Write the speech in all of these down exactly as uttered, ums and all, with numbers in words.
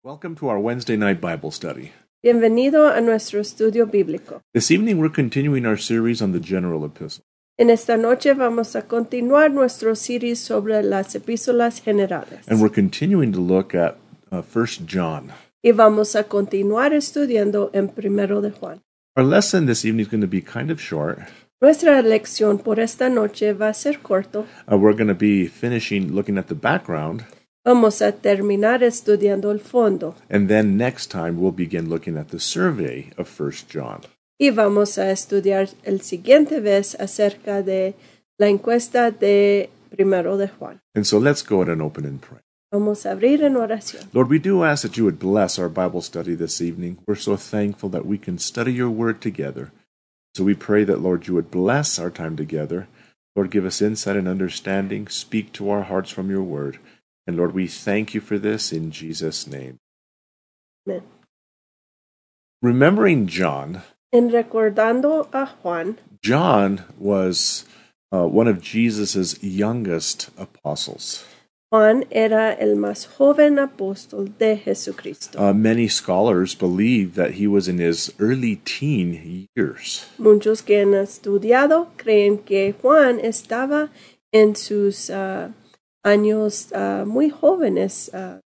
Welcome to our Wednesday night Bible study. Bienvenido a nuestro estudio bíblico. This evening we're continuing our series on the general epistle. En esta noche vamos a continuar nuestro series sobre las epístolas generales. And we're continuing to look at uh, First John. Y vamos a continuar estudiando en Primero de Juan. Our lesson this evening is going to be kind of short. Nuestra lección por esta noche va a ser corto. Uh, we're going to be finishing looking at the background. Vamos a terminar estudiando el fondo. And then next time we'll begin looking at the survey of First John. Y vamos a estudiar el siguiente vez acerca de la encuesta de Primero de Juan. And so let's go ahead and open in prayer. Vamos a abrir en oración. Lord, we do ask that you would bless our Bible study this evening. We're so thankful that we can study your word together. So we pray that, Lord, you would bless our time together. Lord, give us insight and understanding. Speak to our hearts from your word. And Lord, we thank you for this in Jesus' name. Amen. Remembering John, En recordando a Juan, John was uh, one of Jesus' youngest apostles. Juan era el más joven apóstol de Jesucristo. Uh, many scholars believe that he was in his early teen years. Muchos que han estudiado creen que Juan estaba en sus uh, años uh, muy jóvenes. Uh,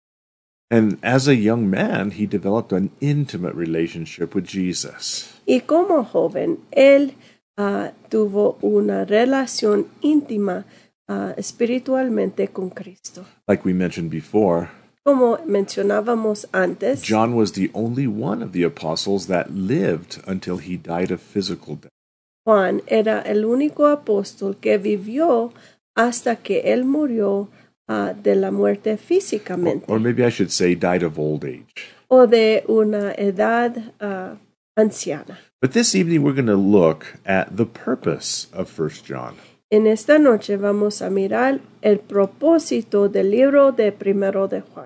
And as a young man, he developed an intimate relationship with Jesus. y como joven, él uh, tuvo una relación íntima uh, espiritualmente con Cristo. Like we mentioned before, Como mencionábamos antes, John was the only one of the apostles that lived until he died of physical death. Juan era el único apóstol que vivió hasta que él murió uh, de la muerte físicamente. Or maybe I should say died of old age. O de una edad uh, anciana. But this evening we're going to look at the purpose of First John. En esta noche vamos a mirar el propósito del libro de Primero de Juan.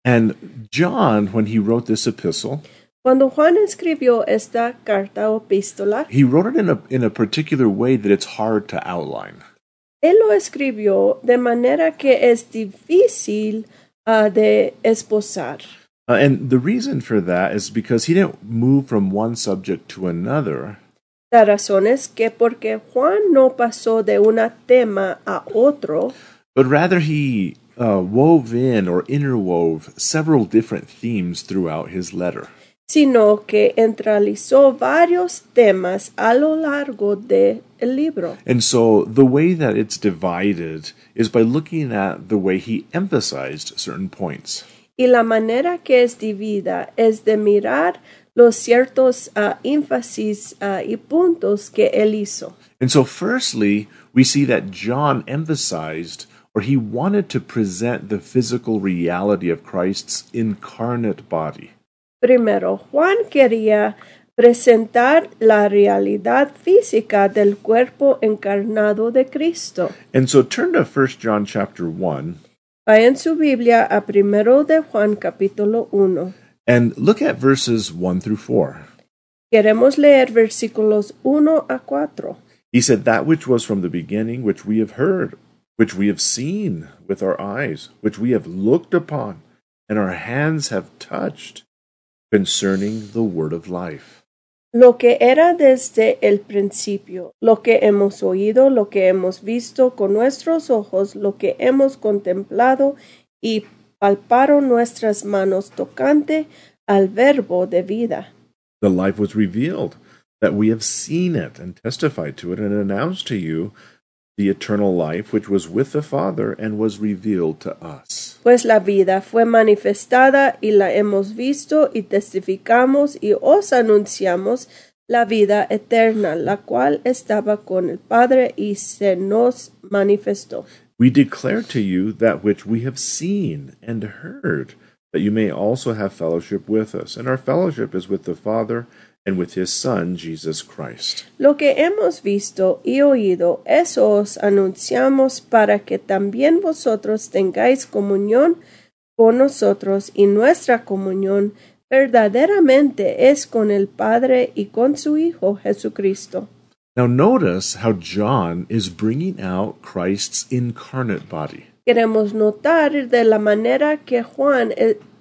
And John, when he wrote this epistle, Cuando Juan escribió esta carta o epístola, he wrote it in a, in a particular way that it's hard to outline. él lo escribió de manera que es difícil uh, de esbozar. Uh, and the reason for that is because he didn't move from one subject to another. La razón es que porque Juan no pasó de un tema a otro, But rather he uh, wove in or interwove several different themes throughout his letter. sino que entrelazó varios temas a lo largo del libro. And so the way that it's divided is by looking at the way he emphasized certain points. Y la manera que es dividida es de mirar los ciertos uh, énfasis uh, y puntos que él hizo. And so firstly, we see that John emphasized or he wanted to present the physical reality of Christ's incarnate body. Primero, Juan quería presentar la realidad física del cuerpo encarnado de Cristo. And so turn to First John chapter one Vaya en su Biblia a Primero de Juan capítulo uno. and look at verses one through four. Queremos leer versículos uno a cuatro. He said, "That which was from the beginning, which we have heard, which we have seen with our eyes, which we have looked upon, and our hands have touched, concerning the word of life." Lo que era desde el principio, lo que hemos oído, lo que hemos visto con nuestros ojos, lo que hemos contemplado y palparon nuestras manos tocante al verbo de vida. The life was revealed, that we have seen it and testified to it and announced to you the eternal life which was with the Father and was revealed to us. Pues la vida fue manifestada y la hemos visto y testificamos y os anunciamos la vida eterna, la cual estaba con el Padre y se nos manifestó. We declare to you that which we have seen and heard, that you may also have fellowship with us. And our fellowship is with the Father and with his Son, Jesus Christ. Lo que hemos visto y oído, eso os anunciamos para que también vosotros tengáis comunión con nosotros y nuestra comunión verdaderamente es con el Padre y con su Hijo Jesucristo. Now notice how John is bringing out Christ's incarnate body. Queremos notar de la manera que Juan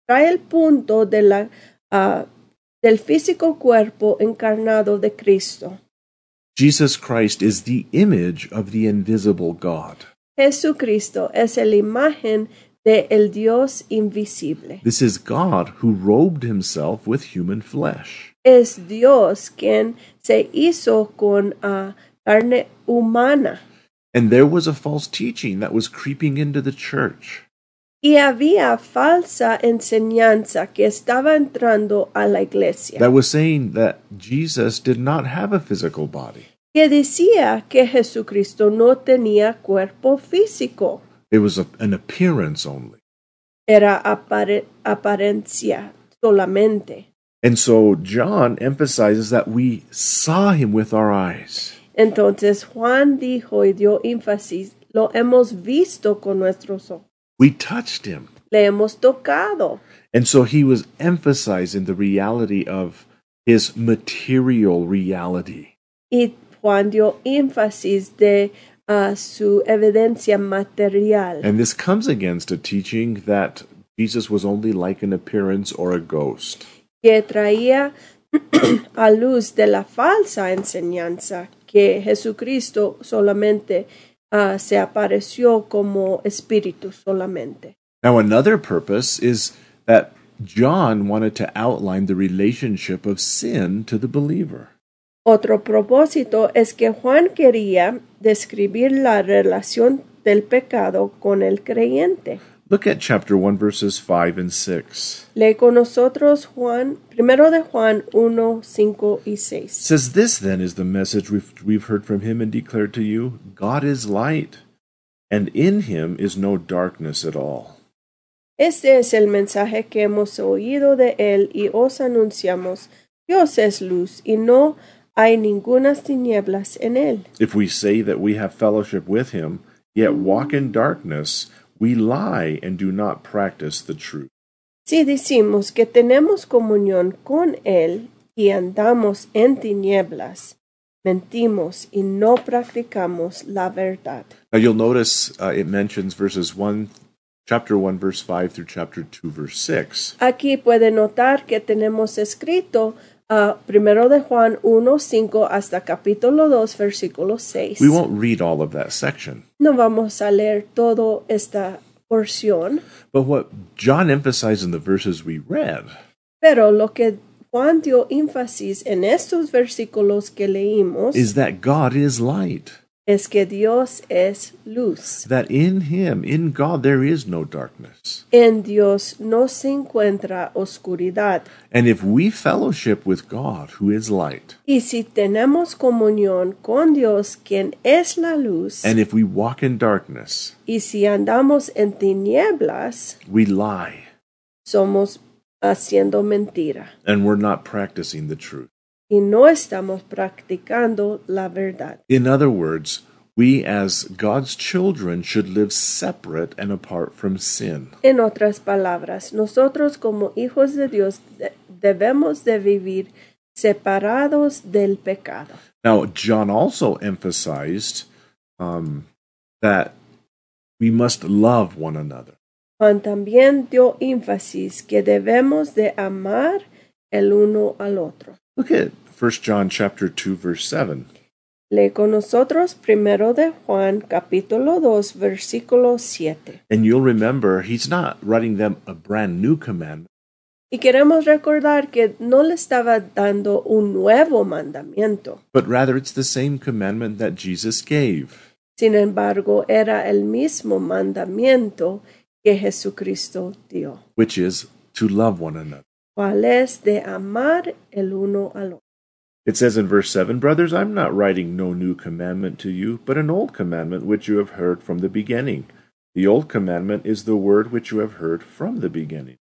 trae el punto de la, uh, del físico cuerpo encarnado de Cristo. Jesus Christ is the image of the invisible God. Jesucristo es la imagen de el Dios invisible. This is God who robed himself with human flesh. Es Dios quien se hizo con uh, carne humana. And there was a false teaching that was creeping into the church. Y había falsa enseñanza que estaba entrando a la iglesia, That was saying that Jesus did not have a physical body. que decía que Jesucristo no tenía cuerpo físico, It was a, an appearance only. era apare- apariencia solamente. And so John emphasizes that we saw him with our eyes. Entonces Juan dijo y dio énfasis, lo hemos visto con nuestros ojos, We touched him. le hemos tocado. And so he was emphasizing the reality of his material reality. Y Juan dio énfasis de uh, su evidencia material. And this comes against a teaching that Jesus was only like an appearance or a ghost. Que traía a luz de la falsa enseñanza que Jesucristo solamente uh, se apareció como espíritu solamente. Now, another purpose is that John wanted to outline the relationship of sin to the believer. Otro propósito es que Juan quería describir la relación del pecado con el creyente. Look at chapter one, verses five and six. Lee con nosotros Juan, primero de Juan uno, cinco y It seis. says, This then is the message we've, we've heard from him and declared to you. God is light, and in him is no darkness at all. Este es el mensaje que hemos oído de él y os anunciamos. Dios es luz y no hay ningunas tinieblas en él. If we say that we have fellowship with him, yet walk in darkness, we lie and do not practice the truth. Si decimos que tenemos comunión con él y andamos en tinieblas, mentimos y no practicamos la verdad. Now you'll notice uh, it mentions verses one, chapter one, verse five through chapter two, verse six. Aquí puede notar que tenemos escrito uh, primero de Juan uno, cinco hasta capítulo dos, versículo seis. We won't read all of that section. No vamos a leer toda esta porción, But what John emphasized in the verses we read pero lo que Juan dio énfasis en estos versículos que leímos is that God is light. es que Dios es luz. That in him, in God, there is no darkness. En Dios no se encuentra oscuridad. And if we fellowship with God, who is light, Y si tenemos comunión con Dios, quien es la luz, and if we walk in darkness, y si andamos en tinieblas, we lie, somos haciendo mentira. and we're not practicing the truth. Y no estamos practicando la verdad. In other words, we as God's children should live separate and apart from sin. En otras palabras, nosotros como hijos de Dios de- debemos de vivir separados del pecado. Now, John also emphasized um, that we must love one another. Juan también dio énfasis que debemos de amar el uno al otro. Look at First John chapter two, verse seven. Lee con nosotros primero de Juan capítulo dos versículo siete. And you'll remember he's not writing them a brand new commandment, Y queremos recordar que no le estaba dando un nuevo mandamiento. but rather it's the same commandment that Jesus gave. Sin embargo, era el mismo mandamiento que Jesucristo dio, Which is to love one another. cual es de amar el uno al otro. It says in verse seven, Brothers, I'm not writing no new commandment to you, but an old commandment which you have heard from the beginning. The old commandment is the word which you have heard from the beginning.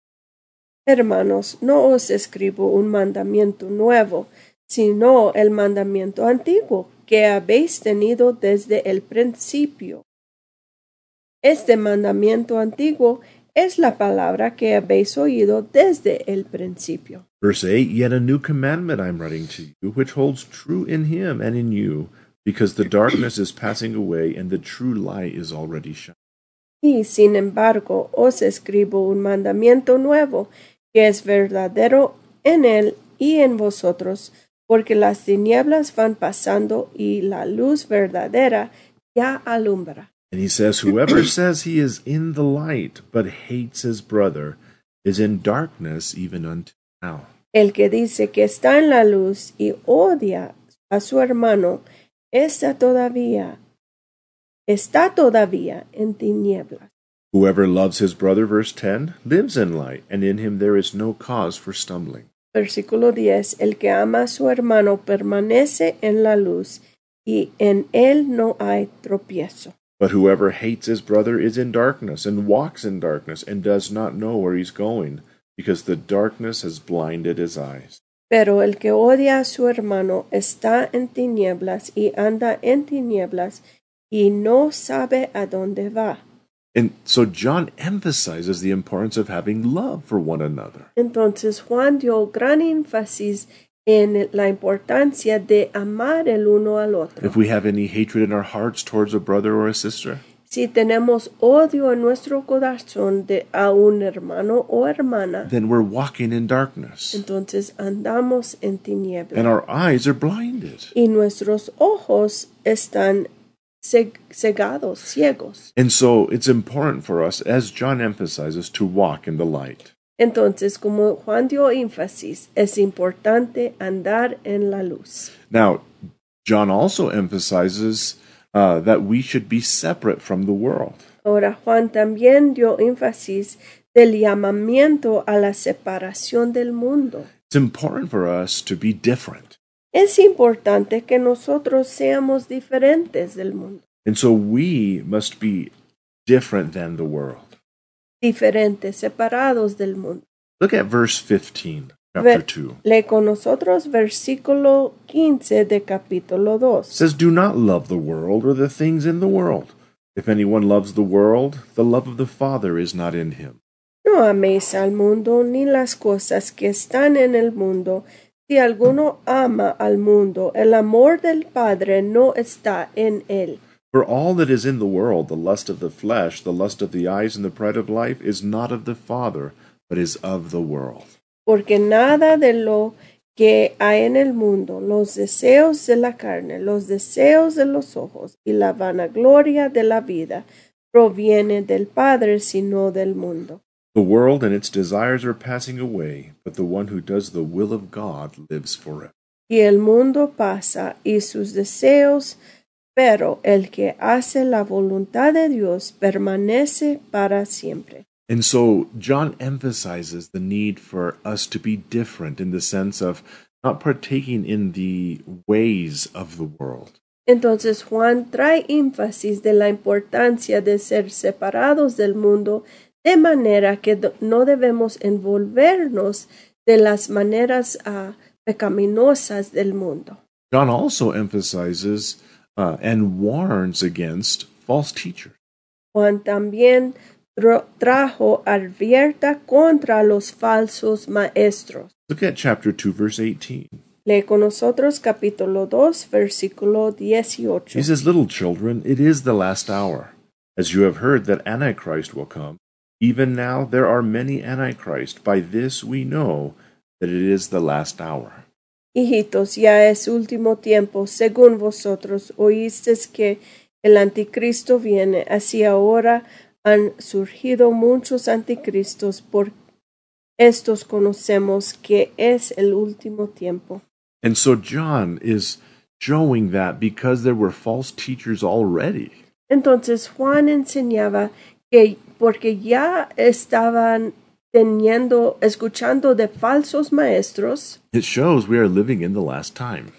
Hermanos, no os escribo un mandamiento nuevo, sino el mandamiento antiguo que habéis tenido desde el principio. Este mandamiento antiguo es la palabra que habéis oído desde el principio. Verse eight, Yet a new commandment I'm writing to you, which holds true in him and in you, because the darkness is passing away and the true light is already shining. Y sin embargo os escribo un mandamiento nuevo, que es verdadero en él y en vosotros, porque las tinieblas van pasando y la luz verdadera ya alumbra. And he says, whoever says he is in the light, but hates his brother, is in darkness even until now. El que dice que está en la luz y odia a su hermano, está todavía, está todavía en tinieblas. Whoever loves his brother, verse ten, lives in light, and in him there is no cause for stumbling. Versículo diez. El que ama a su hermano permanece en la luz, y en él no hay tropiezo. But whoever hates his brother is in darkness, and walks in darkness, and does not know where he's going, because the darkness has blinded his eyes. Pero el que odia a su hermano está en tinieblas y anda en tinieblas, y no sabe a dónde va. And so John emphasizes the importance of having love for one another. Entonces Juan dio gran énfasis en la importancia de amar el uno al otro. If we have any hatred in our hearts towards a brother or a sister, Si tenemos odio en nuestro corazón de a un hermano o hermana, then we're walking in darkness, entonces andamos en and tinieblas. our eyes are blinded. Y nuestros ojos están ceg- cegados, ciegos. And so it's important for us, as John emphasizes, to walk in the light. Entonces, como Juan dio énfasis, es importante andar en la luz. Now, John also emphasizes uh, that we should be separate from the world. Ahora, Juan también dio énfasis del llamamiento a la separación del mundo. It's important for us to be different. Es importante que nosotros seamos diferentes del mundo, And so we must be different than the world. diferentes, separados del mundo. Look at verse fifteen, chapter Ver- two. Lee con nosotros versículo quince de capítulo It dos. says, do not love the world or the things in the world. If anyone loves the world, the love of the Father is not in him. No améis al mundo ni las cosas que están en el mundo. Si alguno ama al mundo, el amor del Padre no está en él. For all that is in the world, the lust of the flesh, the lust of the eyes, and the pride of life, is not of the Father, but is of the world. Porque nada de lo que hay en el mundo, los deseos de la carne, los deseos de los ojos y la vanagloria de la vida, proviene del Padre, sino del mundo. The world and its desires are passing away, but the one who does the will of God lives forever. Y el mundo pasa y sus deseos, pero el que hace la voluntad de Dios permanece para siempre. And so John emphasizes the need for us to be different in the sense of not partaking in the ways of the world. Entonces Juan trae énfasis de la importancia de ser separados del mundo, de manera que do- no debemos envolvernos de las maneras uh, pecaminosas del mundo. John also emphasizes uh, and warns against false teachers. Juan también tro- trajo advierta contra los falsos maestros. Look at chapter two, verse eighteen. Lee con nosotros capítulo dos, versículo dieciocho. He says, little children, it is the last hour. As you have heard that Antichrist will come, even now there are many Antichrist. By this we know that it is the last hour. Hijitos, ya es último tiempo, según vosotros oísteis que el anticristo viene, así ahora han surgido muchos anticristos, por estos conocemos que es el último tiempo. And so John is showing that because there were false teachers already, Entonces Juan enseñaba que porque ya estaban teniendo, escuchando de falsos maestros, it shows we are living in the last time.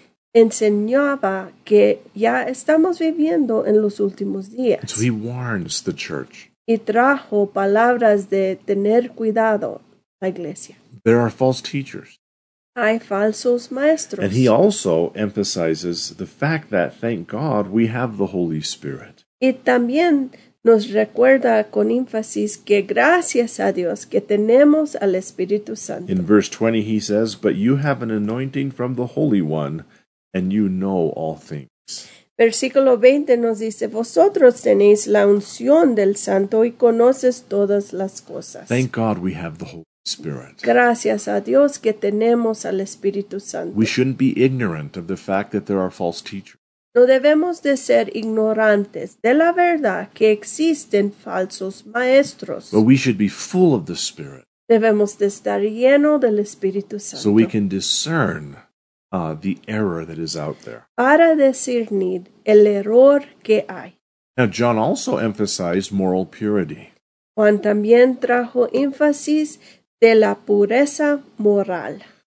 enseñaba que ya estamos viviendo en los últimos días. And so he warns the church. Y trajo palabras de tener cuidado a la iglesia. There are false teachers. Hay falsos maestros. And he also emphasizes the fact that, thank God, we have the Holy Spirit. Y también nos recuerda con énfasis que gracias a Dios que tenemos al Espíritu Santo. In verse twenty, he says, but you have an anointing from the Holy One, and you know all things. Versículo veinte nos dice, vosotros tenéis la unción del Santo y conoces todas las cosas. Thank God we have the Holy Spirit. Gracias a Dios que tenemos al Espíritu Santo. We shouldn't be ignorant of the fact that there are false teachers. No debemos de ser ignorantes de la verdad que existen falsos maestros. But we should be full of the Spirit Debemos de estar lleno del Espíritu Santo so we can discern uh, the error that is out there. para discernir el error que hay. Now, John also emphasized moral purity. Juan también trajo énfasis de la pureza moral.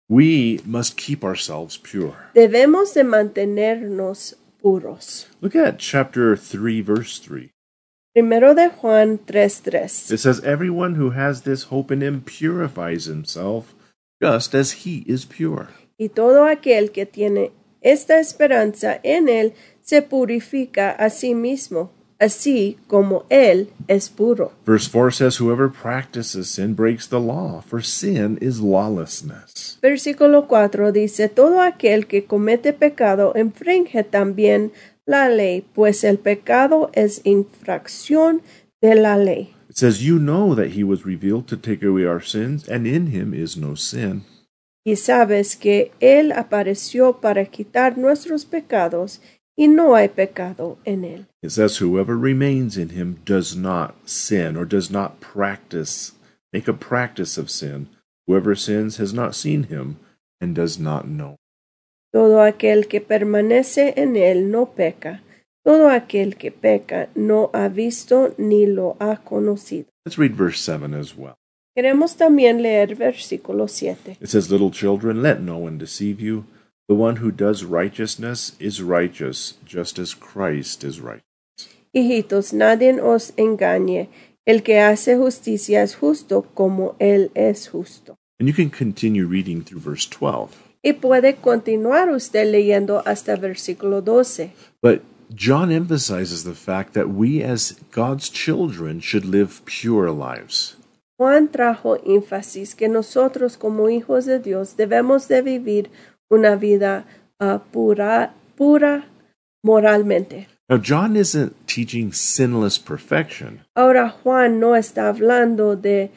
We must keep ourselves pure. Debemos de mantenernos puros. Look at chapter three, verse three. Primero de Juan tres tres. It says, everyone who has this hope in him purifies himself just as he is pure. Y todo aquel que tiene esta esperanza en él se purifica a sí mismo, así como él es puro. Verse four says, whoever practices sin breaks the law, for sin is lawlessness. Versículo cuatro dice, todo aquel que comete pecado infringe también la ley, pues el pecado es infracción de la ley. It says, you know that he was revealed to take away our sins, and in him is no sin. Y sabes que él apareció para quitar nuestros pecados, y no hay pecado en él. It says, whoever remains in him does not sin, or does not practice, make a practice of sin. Whoever sins has not seen him, and does not know. Todo aquel que permanece en él no peca. Todo aquel que peca no ha visto ni lo ha conocido. Let's read verse seven as well. Queremos también leer versículo siete. It says, little children, let no one deceive you. The one who does righteousness is righteous, just as Christ is righteous. Hijitos, nadie os engañe. El que hace justicia es justo como él es justo. And you can continue reading through verse twelve. Y puede continuar usted leyendo hasta versículo doce. But John emphasizes the fact that we as God's children should live pure lives. Juan trajo énfasis que nosotros como hijos de Dios debemos de vivir una vida uh, pura, pura moralmente. Now, John isn't teaching sinless perfection. Ahora Juan no está hablando de,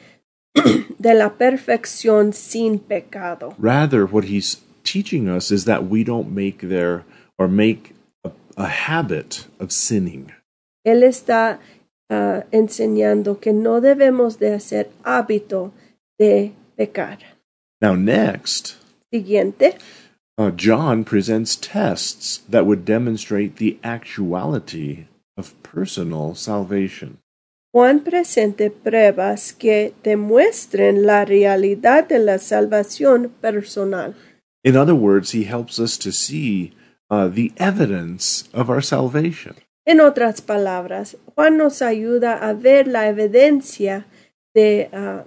de la perfección sin pecado. Rather, what he's teaching us is that we don't make there or make a, a habit of sinning. Él está uh, enseñando que no debemos de hacer hábito de pecar. Now, next, Siguiente. Uh, John presents tests that would demonstrate the actuality of personal salvation. Juan presenta pruebas que demuestren la realidad de la salvación personal. In other words, he helps us to see uh, the evidence of our salvation. En otras palabras, Juan nos ayuda a ver la evidencia de, uh,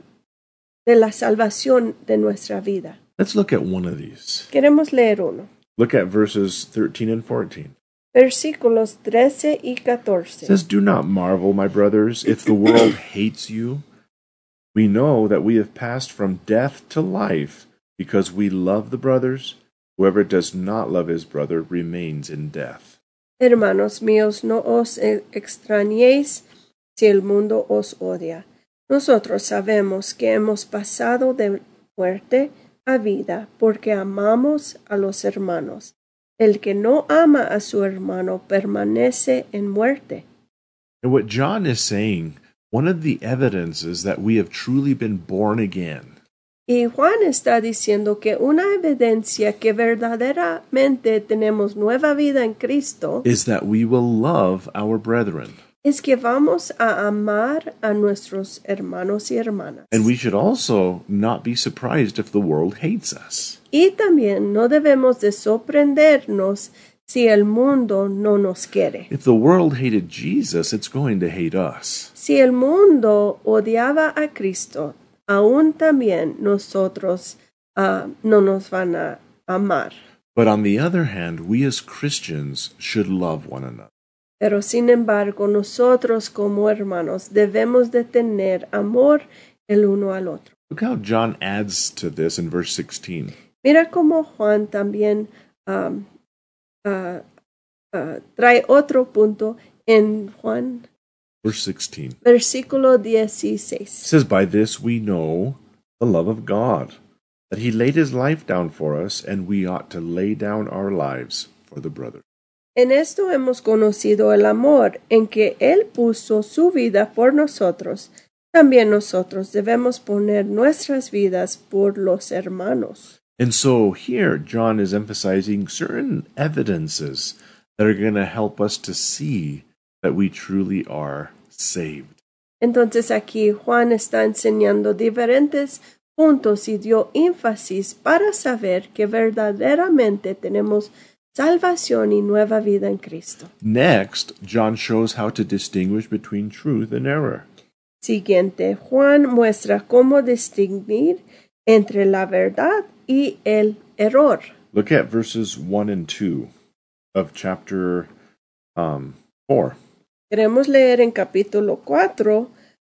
de la salvación de nuestra vida. Let's look at one of these. Queremos leer uno. Look at verses thirteen and fourteen. Versículos trece y It catorce. says, do not marvel, my brothers, if the world hates you. We know that we have passed from death to life because we love the brothers. Whoever does not love his brother remains in death. Hermanos míos, no os extrañéis si el mundo os odia. Nosotros sabemos que hemos pasado de muerte a vida porque amamos a los hermanos. El que no ama a su hermano permanece en muerte. And what John is saying, one of the evidences that we have truly been born again Y Juan está diciendo que una evidencia que verdaderamente tenemos nueva vida en Cristo is that we will love our brethren. es que vamos a amar a nuestros hermanos y hermanas. And we should also not be surprised if the world hates us. Y también no debemos de sorprendernos si el mundo no nos quiere. If the world hated Jesus, it's going to hate us. Si el mundo odiaba a Cristo, aún también nosotros uh, no nos van a amar. But on the other hand, we as Christians should love one another. Pero sin embargo, nosotros como hermanos debemos de tener amor el uno al otro. Look how John adds to this in verse sixteen. Mira cómo Juan también um, uh, uh, trae otro punto en Juan, Verse sixteen. versículo It dieciséis. says, "By this we know the love of God, that he laid his life down for us, and we ought to lay down our lives for the brother." En esto hemos conocido el amor, en que Él puso su vida por nosotros. También nosotros debemos poner nuestras vidas por los hermanos. And so here, John is emphasizing certain evidences that are going to help us to see that we truly are saved. Entonces aquí Juan está enseñando diferentes puntos y dio énfasis para saber que verdaderamente tenemos salvación y nueva vida en Cristo. Next, John shows how to distinguish between truth and error. Siguiente, Juan muestra cómo distinguir entre la verdad y el error. Look at verses one and two of chapter um, four. Queremos leer en capítulo cuatro,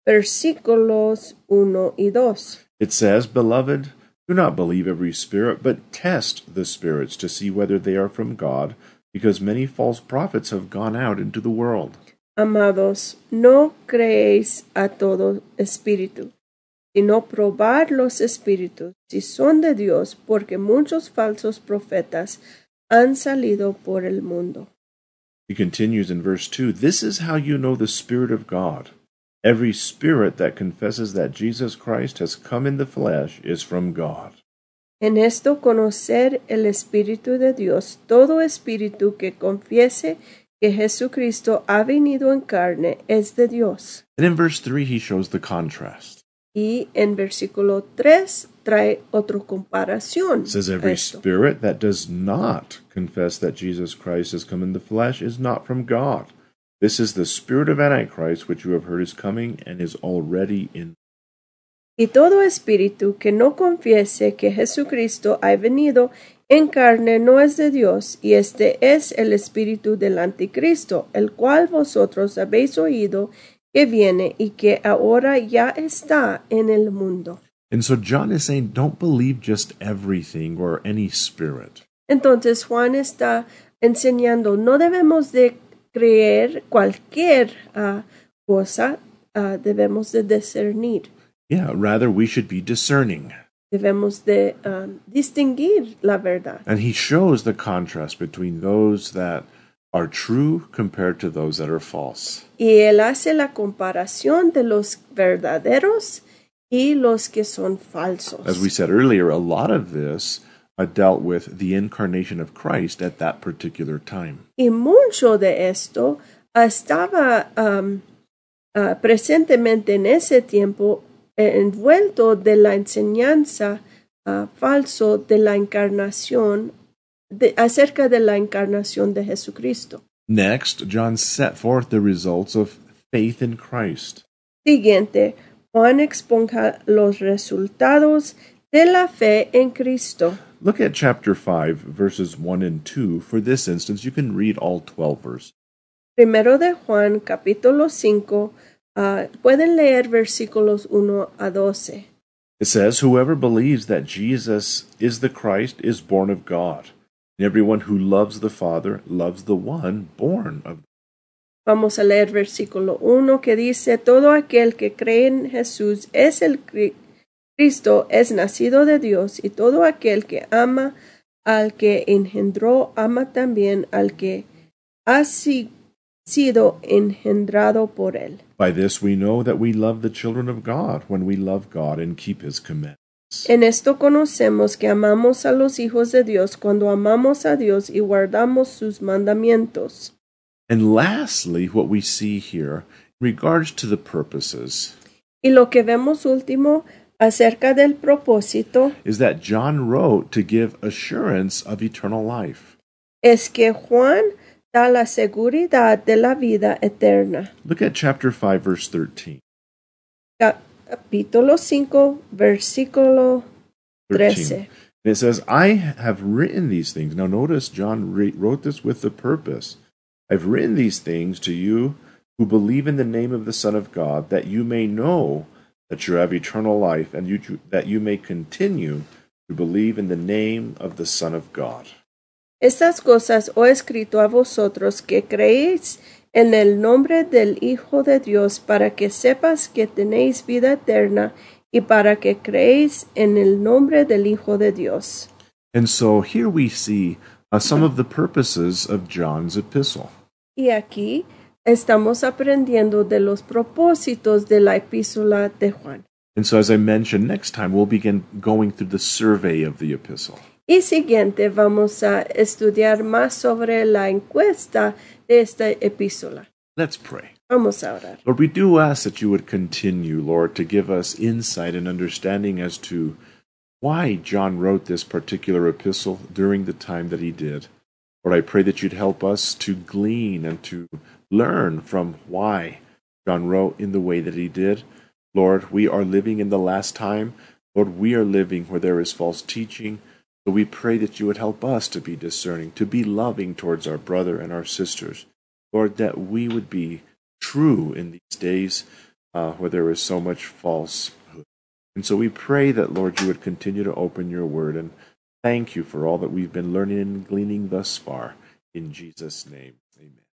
versículos uno y dos. It says, "Beloved, do not believe every spirit, but test the spirits to see whether they are from God, because many false prophets have gone out into the world." Amados, no creéis a todo espíritu, sino probar los espíritus si son de Dios, porque muchos falsos profetas han salido por el mundo. He continues in verse two, "This is how you know the Spirit of God. Every spirit that confesses that Jesus Christ has come in the flesh is from God." En esto conocer el Espíritu de Dios, todo espíritu que confiese que Jesucristo ha venido en carne es de Dios. And in verse three, he shows the contrast. Y en versículo tres trae otra comparación. It says, a "Every esto. spirit that does not confess that Jesus Christ has come in the flesh is not from God. This is the spirit of Antichrist, which you have heard is coming and is already in." Y todo espíritu que no confiese que Jesucristo ha venido en carne no es de Dios, y este es el espíritu del anticristo, el cual vosotros habéis oído que viene y que ahora ya está en el mundo. And so John is saying, don't believe just everything or any spirit. Entonces Juan está enseñando, no debemos de creer cualquier uh, cosa, uh, debemos de discernir. Yeah, rather we should be discerning. Debemos de um, distinguir la verdad. And he shows the contrast between those that are true compared to those that are false. Y él hace la comparación de los verdaderos y los que son falsos. As we said earlier, a lot of this uh, dealt with the incarnation of Christ at that particular time. Y mucho de esto estaba um, uh, presentemente en ese tiempo envuelto de la enseñanza uh, falso de la encarnación, de, acerca de la encarnación de Jesucristo. Next, John set forth the results of faith in Christ. Siguiente, Juan exponga los resultados de la fe en Cristo. Look at chapter five, verses one and two. For this instance, you can read all twelve verses. Primero de Juan, capítulo cinco, Uh, pueden leer versículos uno a doce. It says, "Whoever believes that Jesus is the Christ is born of God. And everyone who loves the Father loves the one born of." Vamos a leer versículo uno que dice, todo aquel que cree en Jesús es el Cristo, es nacido de Dios, y todo aquel que ama al que engendró, ama también al que ha si sido engendrado por él. By this we know that we love the children of God, when we love God and keep his commandments. En esto conocemos que amamos a los hijos de Dios cuando amamos a Dios y guardamos sus mandamientos. And lastly, what we see here in regards to the purposes Y lo que vemos último acerca del propósito is that John wrote to give assurance of eternal life. es que Juan da la seguridad de la vida eterna. Look at chapter five, verse thirteen. Capítulo cinco, versículo trece. And it says, "I have written these things." Now notice John re- wrote this with the purpose. "I've written these things to you who believe in the name of the Son of God, that you may know that you have eternal life, and you, that you may continue to believe in the name of the Son of God." Estas cosas he escrito a vosotros que creéis en el nombre del Hijo de Dios, para que sepas que tenéis vida eterna, y para que creéis en el nombre del Hijo de Dios. And so here we see uh, some of the purposes of John's epistle. Y aquí estamos aprendiendo de los propósitos de la epístola de Juan. And so, as I mentioned, next time we'll begin going through the survey of the epistle. Y siguiente vamos a estudiar más sobre la encuesta de esta epístola. Let's pray. Vamos a orar. Lord, we do ask that you would continue, Lord, to give us insight and understanding as to why John wrote this particular epistle during the time that he did. Lord, I pray that you'd help us to glean and to learn from why John wrote in the way that he did. Lord, we are living in the last time. Lord, we are living where there is false teaching. So we pray that you would help us to be discerning, to be loving towards our brother and our sisters. Lord, that we would be true in these days uh, where there is so much falsehood. And so we pray that, Lord, you would continue to open your word, and thank you for all that we've been learning and gleaning thus far. In Jesus' name, amen.